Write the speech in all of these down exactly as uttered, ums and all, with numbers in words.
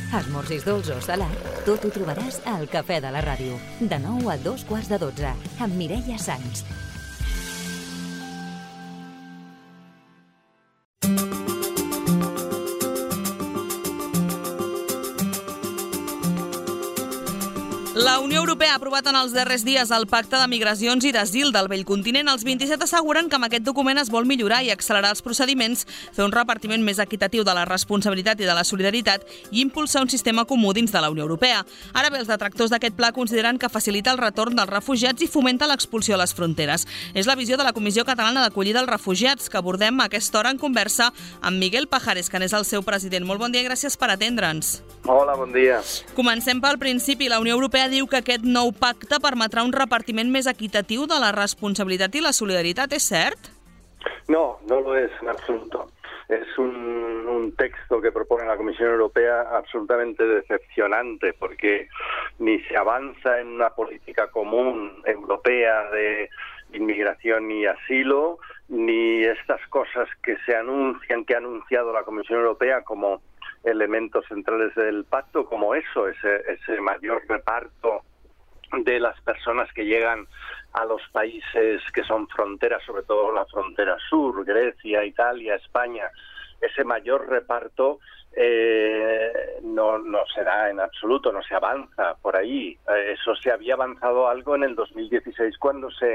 Esmorzis dolç o salat, tot ho trobaràs al Cafè de la Ràdio. De nou a dos quarts de dotze, amb Mireia Sans. La Unió Europea ha aprovat en els darrers dies el Pacte de Migracions i d'Asil del vell continent. Els vint-i-set asseguren que amb aquest document es vol millorar i accelerar els procediments, fer un repartiment més equitatiu de la responsabilitat i de la solidaritat i impulsar un sistema comú dins de la Unió Europea. Ara bé, els detractors d'aquest pla consideren que facilita el retorn dels refugiats i fomenta l'expulsió a les fronteres. És la visió de la Comissió Catalana d'Acollida als Refugiats, que abordem a aquesta hora en conversa amb Miguel Pajares, que n'és el seu president. Molt bon dia i gràcies per atendre'ns. Hola, bon dia. Comencem pel principi. La Unió Europea diu que aquest nou pacte permetrà un repartiment més equitatiu de la responsabilitat i la solidaritat, ¿es cert? No, no lo es en absoluto. Es un, un texto que propone la Comisión Europea absolutamente decepcionante, porque ni se avanza en una política común europea de inmigración y asilo, ni estas cosas que se anuncian, que ha anunciado la Comisión Europea como elementos centrales del pacto, como eso, ese, ese mayor reparto de las personas que llegan a los países que son fronteras, sobre todo la frontera sur, Grecia, Italia, España. Ese mayor reparto eh, no, no se da en absoluto, no se avanza por ahí. Eh, eso se había avanzado algo en el dos mil dieciséis cuando se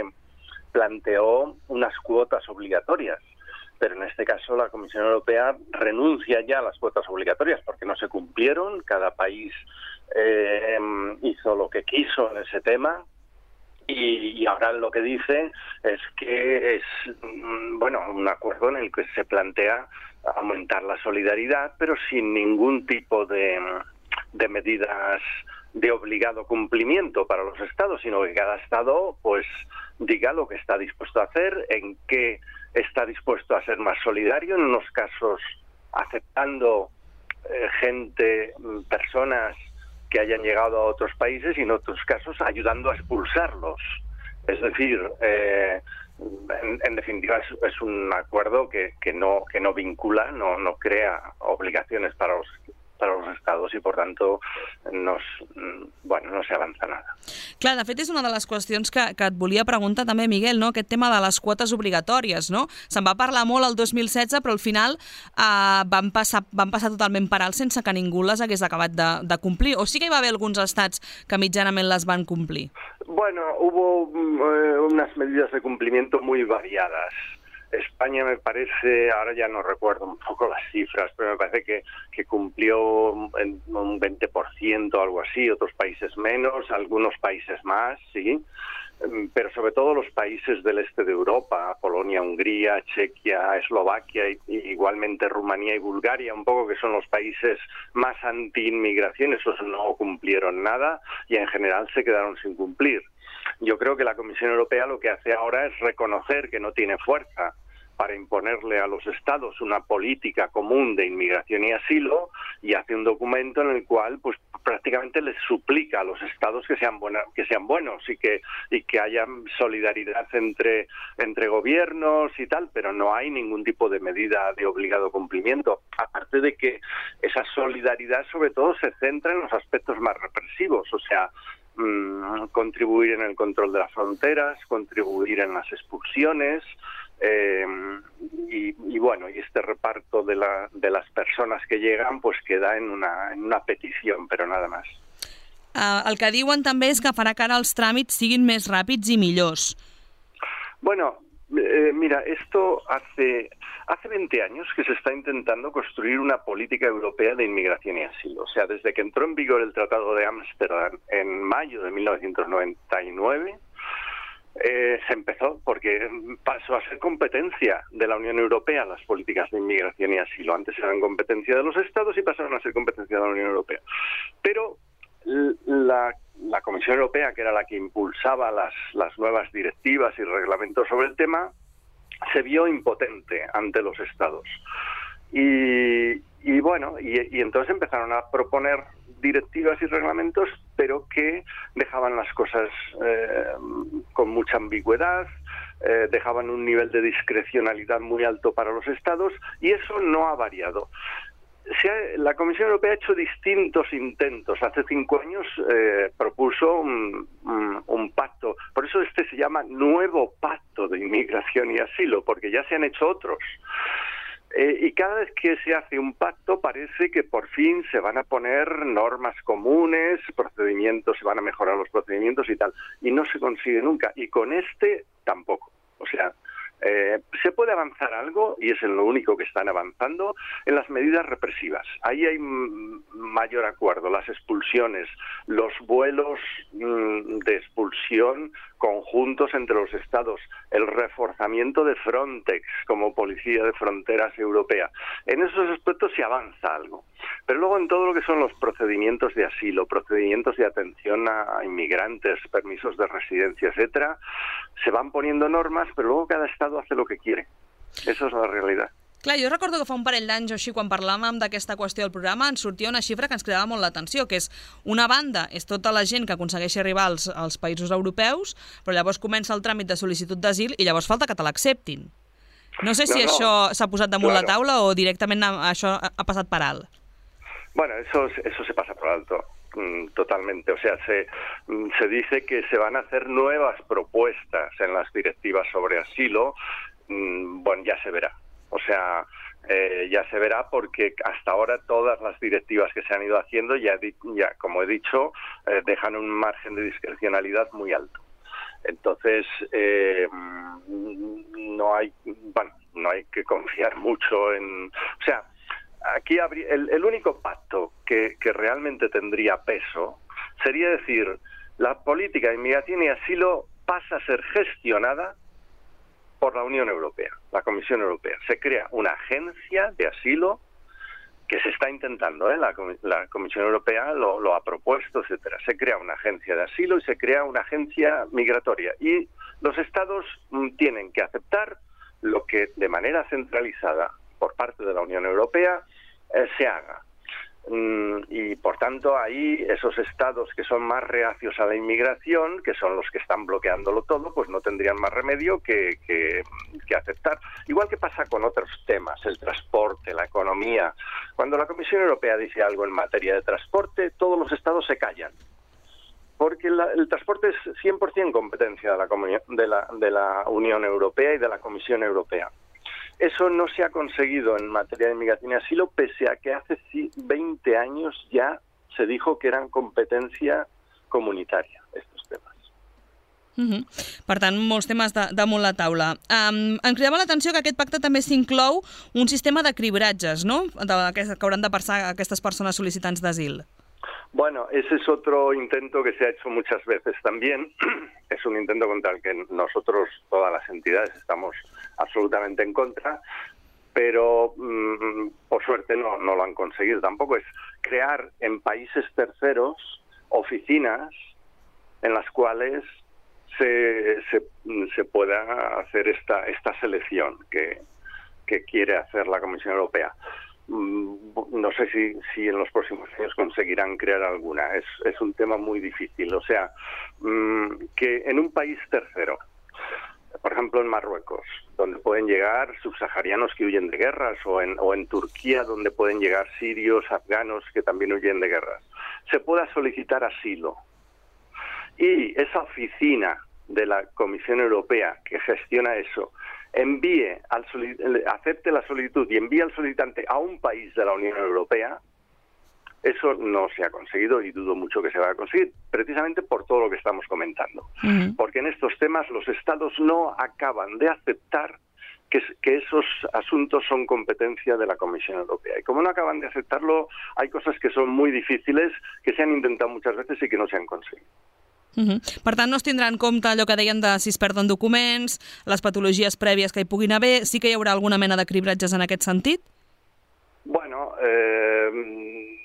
planteó unas cuotas obligatorias. Pero en este caso la Comisión Europea renuncia ya a las cuotas obligatorias porque no se cumplieron, cada país eh, hizo lo que quiso en ese tema y, y ahora lo que dice es que es bueno un acuerdo en el que se plantea aumentar la solidaridad, pero sin ningún tipo de, de medidas de obligado cumplimiento para los estados, sino que cada estado pues diga lo que está dispuesto a hacer, en qué está dispuesto a ser más solidario, en unos casos aceptando eh, gente, personas que hayan llegado a otros países y en otros casos ayudando a expulsarlos. Es decir, eh, en, en definitiva es, es un acuerdo que, que no que no vincula, no, no crea obligaciones para los para los estados i, per tant, no, bueno, no s'avança nada. Clar, de fet, és una de les qüestions que, que et volia preguntar també, Miguel, no? Aquest tema de les quotes obligatòries, no? Se'n va parlar molt el dos mil setze, però al final eh, van, passar, van passar totalment per alt sense que ningú les hagués acabat de, de complir. O sí que hi va haver alguns estats que mitjanament les van complir? Bueno, hubo eh, unas medidas de cumplimiento muy variadas. España me parece, ahora ya no recuerdo un poco las cifras, pero me parece que, que cumplió en un veinte por ciento o algo así, otros países menos, algunos países más, sí, pero sobre todo los países del este de Europa, Polonia, Hungría, Chequia, Eslovaquia, y, y igualmente Rumanía y Bulgaria, un poco que son los países más anti-inmigración, esos no cumplieron nada y en general se quedaron sin cumplir. Yo creo que la Comisión Europea lo que hace ahora es reconocer que no tiene fuerza para imponerle a los estados una política común de inmigración y asilo y hace un documento en el cual pues prácticamente les suplica a los estados que sean buena, que sean buenos y que y que haya solidaridad entre entre gobiernos y tal, pero no hay ningún tipo de medida de obligado cumplimiento, aparte de que esa solidaridad sobre todo se centra en los aspectos más represivos, o sea, mmm, contribuir en el control de las fronteras, contribuir en las expulsiones. Eh, y, y bueno, y este reparto de, la, de las personas que llegan pues queda en una, en una petición, pero nada más. Uh, el que diuen també és que farà que ara els tràmits siguin més ràpids i millors. Bueno, eh, mira, esto hace, hace veinte años que se está intentando construir una política europea de inmigración y asilo. O sea, desde que entró en vigor el Tratado de Ámsterdam en mayo de mil novecientos noventa y nueve, Eh, se empezó porque pasó a ser competencia de la Unión Europea las políticas de inmigración y asilo. Antes eran competencia de los estados y pasaron a ser competencia de la Unión Europea. Pero la, la Comisión Europea, que era la que impulsaba las, las nuevas directivas y reglamentos sobre el tema, se vio impotente ante los estados. Y, y bueno, y, y entonces empezaron a proponer directivas y reglamentos, pero que dejaban las cosas eh, con mucha ambigüedad, eh, dejaban un nivel de discrecionalidad muy alto para los estados, y eso no ha variado. se ha, la Comisión Europea ha hecho distintos intentos. Hace cinco años eh, propuso un, un, un pacto. Por eso este se llama Nuevo Pacto de Inmigración y Asilo, porque ya se han hecho otros. Eh, y cada vez que se hace un pacto parece que por fin se van a poner normas comunes, procedimientos, se van a mejorar los procedimientos y tal. Y no se consigue nunca. Y con este tampoco. O sea, eh, se puede avanzar algo, y es en lo único que están avanzando, en las medidas represivas. Ahí hay mayor acuerdo. Las expulsiones, los vuelos mmm, de expulsión conjuntos entre los Estados, el reforzamiento de Frontex como policía de fronteras europea. En esos aspectos se avanza algo. Pero luego en todo lo que son los procedimientos de asilo, procedimientos de atención a inmigrantes, permisos de residencia, etcétera, se van poniendo normas, pero luego cada Estado hace lo que quiere. Eso es la realidad. Clar, jo recordo que fa un parell d'anys o així, quan parlàvem d'aquesta qüestió del programa, ens sortia una xifra que ens cridava molt l'atenció, que és, una banda, és tota la gent que aconsegueixi arribar als, als països europeus, però llavors comença el tràmit de sol·licitud d'asil i llavors falta que te l'acceptin. No sé si no, no. això s'ha posat damunt claro. la taula o directament això ha passat per alt. Bueno, eso, eso se pasa por alto. Totalmente, o sea, se, se dice que se van a hacer nuevas propuestas en las directivas sobre asilo. Bueno, ya se verá. O sea, eh, ya se verá porque hasta ahora todas las directivas que se han ido haciendo, ya, ya como he dicho, eh, dejan un margen de discrecionalidad muy alto. Entonces, eh, no hay, bueno, no hay que confiar mucho en... O sea, aquí habría, el, el único pacto que, que realmente tendría peso sería decir, la política de inmigración y asilo pasa a ser gestionada por la Unión Europea, la Comisión Europea. Se crea una agencia de asilo que se está intentando, ¿eh? la, la Comisión Europea lo, lo ha propuesto, etcétera. Se crea una agencia de asilo y se crea una agencia migratoria. Y los Estados mm, tienen que aceptar lo que de manera centralizada por parte de la Unión Europea eh, se haga. Mm, y por tanto ahí esos estados que son más reacios a la inmigración, que son los que están bloqueándolo todo, pues no tendrían más remedio que, que, que aceptar. Igual que pasa con otros temas, el transporte, la economía. Cuando la Comisión Europea dice algo en materia de transporte, todos los estados se callan. Porque la, el transporte es cien por cien competencia de la, de, la, de la Unión Europea y de la Comisión Europea. Eso no se ha conseguido en materia de inmigración y asilo, pese a que hace veinte años ya se dijo que eran competencia comunitaria estos temas. Uh-huh. Per tant, molts temes de, damunt la taula. Um, em cridava l'atenció que aquest pacte també s'inclou un sistema de cribratges, no?, de, que, que hauran de passar aquestes persones sol·licitants d'asil. Bueno, ese es otro intento que se ha hecho muchas veces también. Es un intento contra el que nosotros, todas las entidades, estamos absolutamente en contra, pero mmm, por suerte no, no lo han conseguido. Tampoco es crear en países terceros oficinas en las cuales se, se, se pueda hacer esta, esta selección que, que quiere hacer la Comisión Europea. No sé si, si en los próximos años conseguirán crear alguna. Es, es un tema muy difícil. O sea, mmm, que en un país tercero, por ejemplo en Marruecos, donde pueden llegar subsaharianos que huyen de guerras, o en, o en Turquía, donde pueden llegar sirios, afganos que también huyen de guerras, se pueda solicitar asilo. Y esa oficina de la Comisión Europea que gestiona eso envíe al acepte la solicitud y envíe al solicitante a un país de la Unión Europea, eso no se ha conseguido y dudo mucho que se vaya a conseguir, precisamente por todo lo que estamos comentando. Uh-huh. Porque en estos temas los estados no acaban de aceptar que, que esos asuntos son competencia de la Comisión Europea. Y como no acaban de aceptarlo, hay cosas que son muy difíciles, que se han intentado muchas veces y que no se han conseguido. Uh-huh. Per tant, no es tindrà en compte allò que deien de si es perden documents, les patologies prèvies que hi puguin haver. Sí que hi haurà alguna mena de cribratges en aquest sentit? Bueno, eh,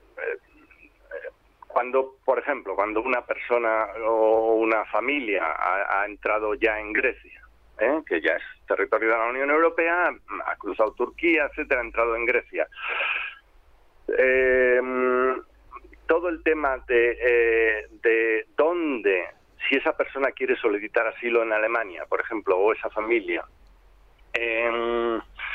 cuando, por ejemplo, cuando una persona o una familia ha, ha entrado ya en Grecia, ¿eh? que ya es territorio de la Unión Europea, ha cruzado Turquía, etcétera, ha entrado en Grecia. Eh, todo el tema de, eh, de dónde, si esa persona quiere solicitar asilo en Alemania, por ejemplo, o esa familia, eh,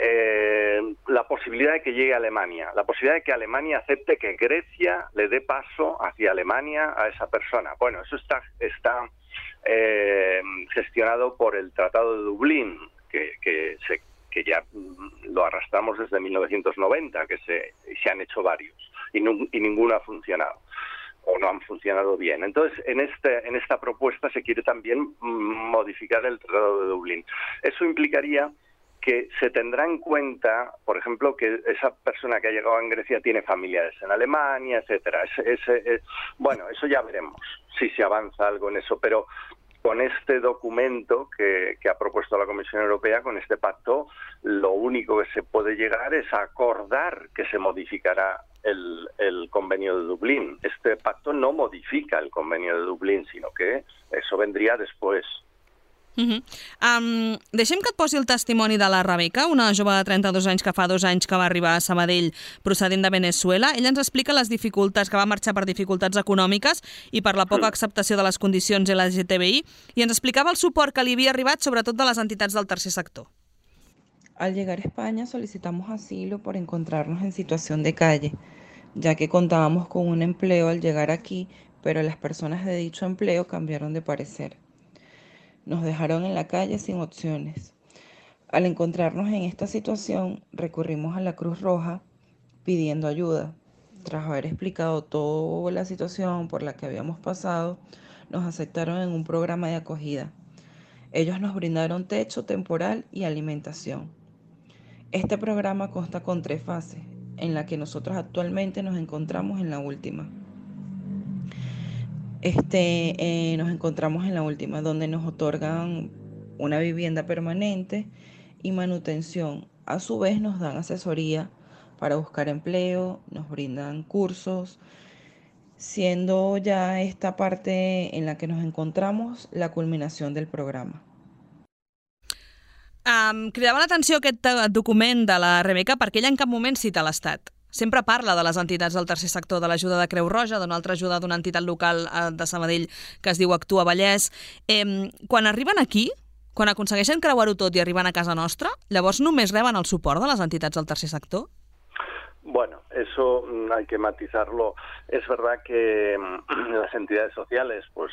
eh, la posibilidad de que llegue a Alemania, la posibilidad de que Alemania acepte que Grecia le dé paso hacia Alemania a esa persona. Bueno, eso está, está eh, gestionado por el Tratado de Dublín, que, que, se, que ya lo arrastramos desde mil novecientos noventa, que se, se han hecho varios y, no, y ninguno ha funcionado o no han funcionado bien. Entonces, en, este, en esta propuesta se quiere también modificar el Tratado de Dublín. Eso implicaría que se tendrá en cuenta, por ejemplo, que esa persona que ha llegado en Grecia tiene familiares en Alemania, etcétera. Ese, ese, es, bueno, eso ya veremos si se avanza algo en eso, pero con este documento que, que ha propuesto la Comisión Europea, con este pacto, lo único que se puede llegar es a acordar que se modificará el, el convenio de Dublín. Este pacto no modifica el convenio de Dublín, sino que eso vendría después. Uh -huh. um, deixem que et posi el testimoni de la Rebeca, una jove de trenta-dos anys que fa dos anys que va arribar a Sabadell procedent de Venezuela. Ella ens explica les dificultats, que va marxar per dificultats econòmiques i per la poca acceptació de les condicions L G T B I, i ens explicava el suport que li havia arribat sobretot de les entitats del tercer sector. Al llegar a España solicitamos asilo por encontrarnos en situación de calle, ya que contábamos con un empleo al llegar aquí, pero las personas de dicho empleo cambiaron de parecer. Nos dejaron en la calle sin opciones. Al encontrarnos en esta situación, recurrimos a la Cruz Roja pidiendo ayuda. Tras haber explicado toda la situación por la que habíamos pasado, nos aceptaron en un programa de acogida. Ellos nos brindaron techo temporal y alimentación. Este programa consta con tres fases, en la que nosotros actualmente nos encontramos en la última. Este, eh, nos encontramos en la última, donde nos otorgan una vivienda permanente y manutención. A su vez nos dan asesoría para buscar empleo, nos brindan cursos, siendo ya esta parte en la que nos encontramos la culminación del programa. Um, cridava l'atenció aquest document de la Rebeca perquè ella en cap moment cita l'Estat. Sempre parla de les entitats del tercer sector, de l'ajuda de Creu Roja, d'una altra ajuda d'una entitat local de Sabadell que es diu Actua Vallès. Eh, quan arriben aquí, quan aconsegueixen creuar-ho tot i arriben a casa nostra, llavors només reben el suport de les entitats del tercer sector? Bueno, eso hay que matizarlo. Es verdad que las entidades sociales, pues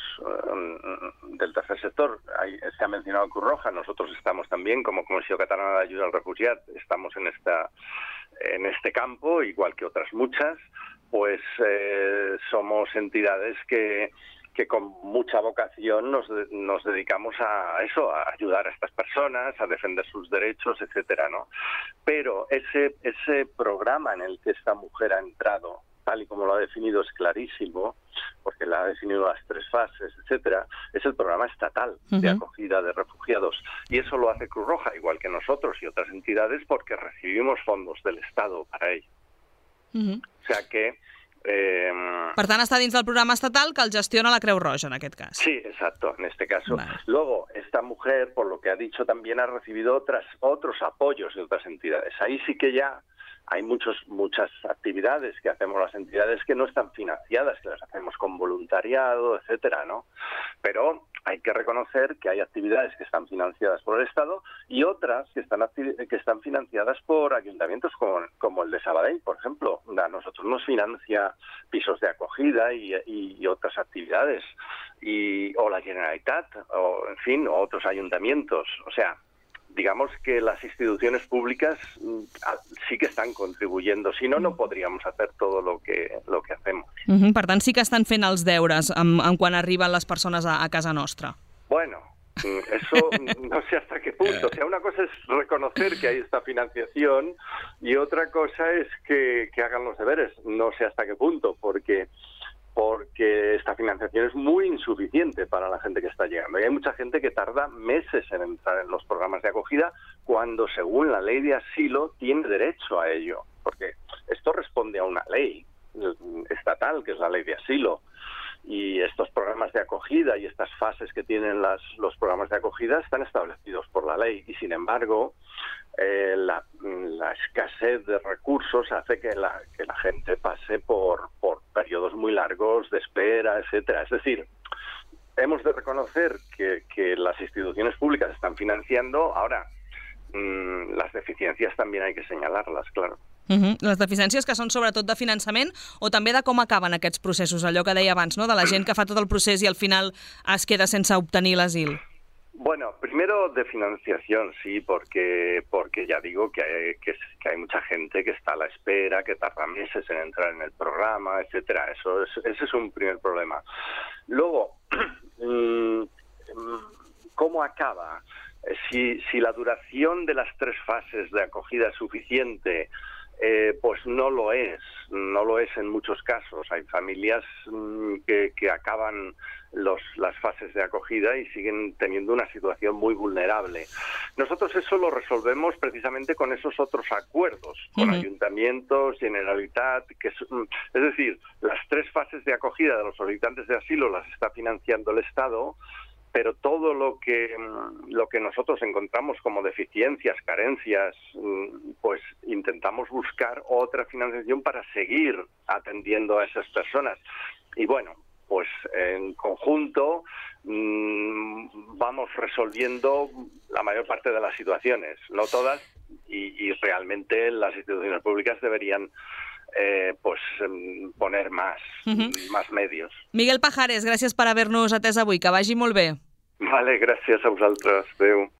del tercer sector, ahí se ha mencionado Cruz Roja, nosotros estamos también como Comisión Catalana de Ayuda al Refugiat, estamos en esta en este campo, igual que otras muchas, pues eh, somos entidades que que con mucha vocación nos, nos dedicamos a eso, a ayudar a estas personas, a defender sus derechos, etcétera, ¿no? Pero ese, ese programa en el que esta mujer ha entrado, tal y como lo ha definido, es clarísimo, porque la ha definido las tres fases, etcétera, es el programa estatal de acogida de refugiados. Y eso lo hace Cruz Roja, igual que nosotros y otras entidades, porque recibimos fondos del Estado para ello. Uh-huh. O sea que Eh, per tant, està dins del programa estatal que el gestiona la Creu Roja, en aquest cas. Sí, exacto, en este caso. Vale. Luego, esta mujer, por lo que ha dicho, también ha recibido otras, otros apoyos de otras entidades. Ahí sí que ya hay muchos, muchas actividades que hacemos las entidades que no están financiadas, que las hacemos con voluntariado, etcétera, ¿no? Pero hay que reconocer que hay actividades que están financiadas por el Estado y otras que están que están financiadas por ayuntamientos como, como el de Sabadell, por ejemplo. A nosotros nos financia pisos de acogida y, y, y otras actividades, y o la Generalitat, o en fin, o otros ayuntamientos. O sea, digamos que las instituciones públicas sí que están contribuyendo, si no, no podríamos hacer todo lo que, lo que hacemos. Uh-huh. Per tant, sí que estan fent els deures en, en quan arriben les persones a, a casa nostra. Bueno, eso no sé hasta qué punto. O sea, una cosa es reconocer que hay esta financiación y otra cosa es que, que hagan los deberes. No sé hasta qué punto, porque... porque esta financiación es muy insuficiente para la gente que está llegando. Y hay mucha gente que tarda meses en entrar en los programas de acogida cuando, según la ley de asilo, tiene derecho a ello. Porque esto responde a una ley estatal, que es la ley de asilo. Y estos programas de acogida y estas fases que tienen las, los programas de acogida están establecidos por la ley. Y, sin embargo, eh, la, la escasez de recursos hace que la, que la gente pase por, por periodos muy largos de espera, etcétera. Es decir, hemos de reconocer que, que las instituciones públicas están financiando. Ahora, mmm, las deficiencias también hay que señalarlas, claro. Uh-huh. Les deficiències que són sobretot de finançament o també de com acaben aquests processos, allò que deia abans, no? De la gent que fa tot el procés i al final es queda sense obtenir l'asil. Bueno, primero de financiación, sí, porque porque ya digo que hay, que, que hay mucha gente que está a la espera, que tarda meses en entrar en el programa, etcétera. Eso es, ese es un primer problema. Luego, ¿cómo acaba? Si, si la duración de las tres fases de acogida es suficiente, eh, pues no lo es, no lo es en muchos casos. Hay familias mmm, que, que acaban los, las fases de acogida y siguen teniendo una situación muy vulnerable. Nosotros eso lo resolvemos precisamente con esos otros acuerdos, con uh-huh. ayuntamientos, Generalitat, que es, es decir, las tres fases de acogida de los solicitantes de asilo las está financiando el Estado, pero todo lo que lo que nosotros encontramos como deficiencias, carencias, pues intentamos buscar otra financiación para seguir atendiendo a esas personas. Y bueno, pues en conjunto mmm, vamos resolviendo la mayor parte de las situaciones, no todas, y, y realmente las instituciones públicas deberían Eh, pues poner más, uh-huh. más medios. Miguel Pajares, gràcies per haver-nos atès avui, que vagi molt bé. Vale, gràcies a vosaltres. Adéu.